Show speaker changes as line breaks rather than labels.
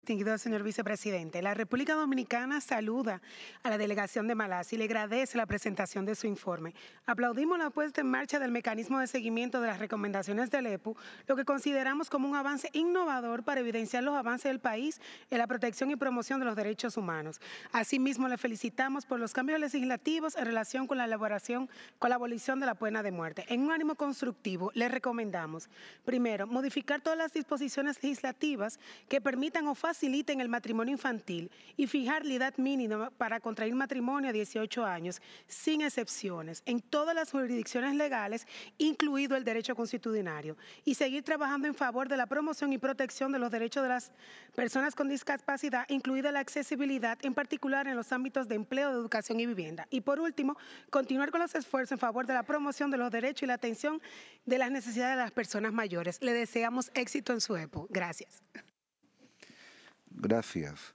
Distinguido señor vicepresidente, la República Dominicana saluda a la delegación de Malasia y le agradece la presentación de su informe. Aplaudimos la puesta en marcha del mecanismo de seguimiento de las recomendaciones del EPU, lo que consideramos como un avance innovador para evidenciar los avances del país en la protección y promoción de los derechos humanos. Asimismo, le felicitamos por los cambios legislativos en relación con la abolición de la pena de muerte. En un ánimo constructivo, le recomendamos, primero, modificar todas las disposiciones legislativas que permitan o faciliten el matrimonio infantil y fijar la edad mínima para contraer matrimonio a 18 años, sin excepciones, en todas las jurisdicciones legales, incluido el derecho constitucional, y seguir trabajando en favor de la promoción y protección de los derechos de las personas con discapacidad, incluida la accesibilidad, en particular en los ámbitos de empleo, de educación y vivienda. Y por último, continuar con los esfuerzos en favor de la promoción de los derechos y la atención de las necesidades de las personas mayores. Le deseamos éxito en su EPO. Gracias.
Gracias.